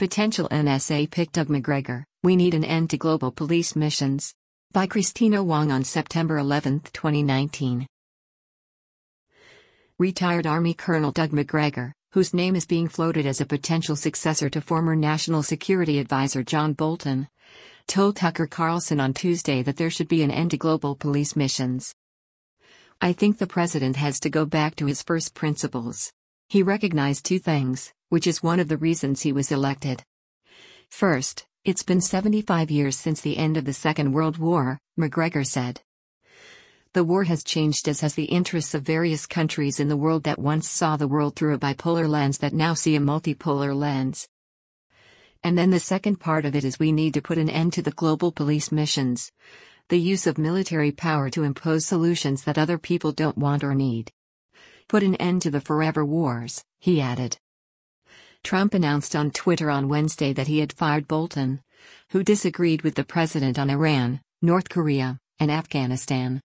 Potential NSA pick Doug Macgregor, We Need an End to Global Police Missions. By Christina Wong on September 11, 2019. Retired Army Colonel Doug Macgregor, whose name is being floated as a potential successor to former National Security Advisor John Bolton, told Tucker Carlson on Tuesday that there should be an end to global police missions. I think the president has to go back to his first principles. He recognized two things, which is one of the reasons he was elected. First, it's been 75 years since the end of the Second World War, Macgregor said. The war has changed as has the interests of various countries in the world that once saw the world through a bipolar lens that now see a multipolar lens. And then the second part of it is we need to put an end to the global police missions, the use of military power to impose solutions that other people don't want or need. Put an end to the forever wars, he added. Trump announced on Twitter on Wednesday that he had fired Bolton, who disagreed with the president on Iran, North Korea, and Afghanistan.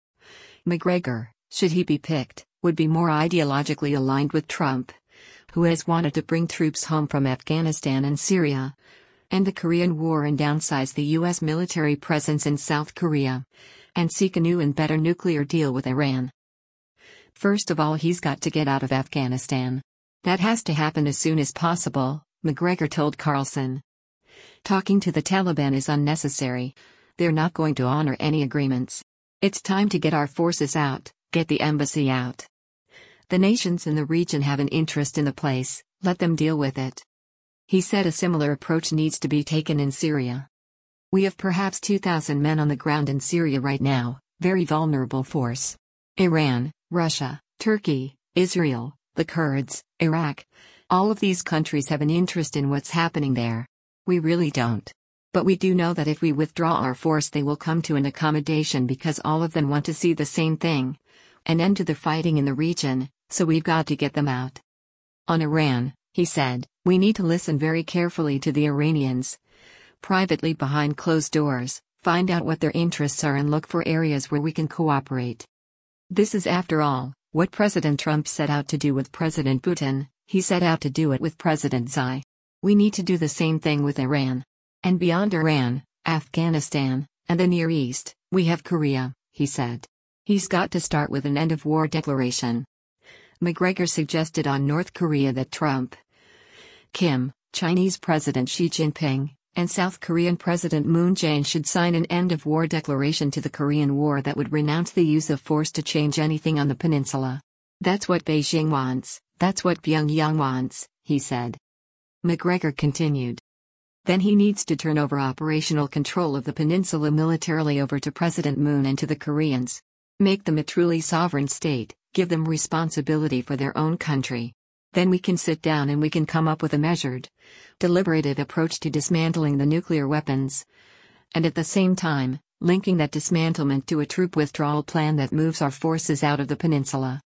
Macgregor, should he be picked, would be more ideologically aligned with Trump, who has wanted to bring troops home from Afghanistan and Syria, end the Korean War and downsize the U.S. military presence in South Korea, and seek a new and better nuclear deal with Iran. First of all, he's got to get out of Afghanistan. That has to happen as soon as possible, Macgregor told Carlson. Talking to the Taliban is unnecessary. They're not going to honor any agreements. It's time to get our forces out, get the embassy out. The nations in the region have an interest in the place, let them deal with it. He said a similar approach needs to be taken in Syria. We have perhaps 2,000 men on the ground in Syria right now, very vulnerable force. Iran, Russia, Turkey, Israel, the Kurds, Iraq, all of these countries have an interest in what's happening there. We really don't. But we do know that if we withdraw our force they will come to an accommodation because all of them want to see the same thing, an end to the fighting in the region, so we've got to get them out. On Iran, he said, we need to listen very carefully to the Iranians. Privately behind closed doors, find out what their interests are and look for areas where we can cooperate. This is, after all, what President Trump set out to do with President Putin. He set out to do it with President Xi. We need to do the same thing with Iran. And beyond Iran, Afghanistan, and the Near East, we have Korea, he said. He's got to start with an end-of-war declaration. Macgregor suggested on North Korea that Trump, Kim, Chinese President Xi Jinping, and South Korean President Moon Jae-in should sign an end-of-war declaration to the Korean War that would renounce the use of force to change anything on the peninsula. That's what Beijing wants, that's what Pyongyang wants, he said. Macgregor continued. Then he needs to turn over operational control of the peninsula militarily over to President Moon and to the Koreans. Make them a truly sovereign state, give them responsibility for their own country. Then we can sit down and we can come up with a measured, deliberative approach to dismantling the nuclear weapons. And at the same time, linking that dismantlement to a troop withdrawal plan that moves our forces out of the peninsula.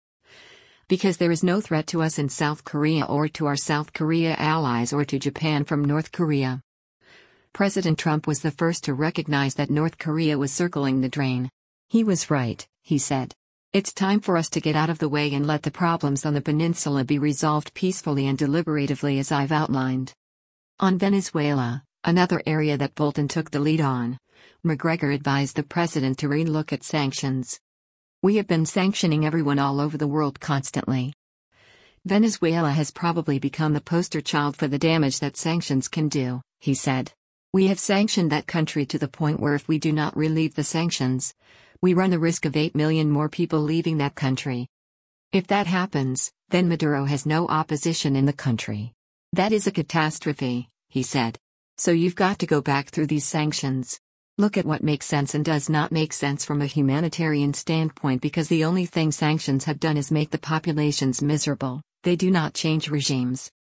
Because there is no threat to us in South Korea or to our South Korea allies or to Japan from North Korea. President Trump was the first to recognize that North Korea was circling the drain. He was right, he said. It's time for us to get out of the way and let the problems on the peninsula be resolved peacefully and deliberatively as I've outlined. On Venezuela, another area that Bolton took the lead on, Macgregor advised the president to re-look at sanctions. We have been sanctioning everyone all over the world constantly. Venezuela has probably become the poster child for the damage that sanctions can do, he said. We have sanctioned that country to the point where if we do not relieve the sanctions, we run the risk of 8 million more people leaving that country. If that happens, then Maduro has no opposition in the country. That is a catastrophe, he said. So you've got to go back through these sanctions. Look at what makes sense and does not make sense from a humanitarian standpoint because the only thing sanctions have done is make the populations miserable, they do not change regimes.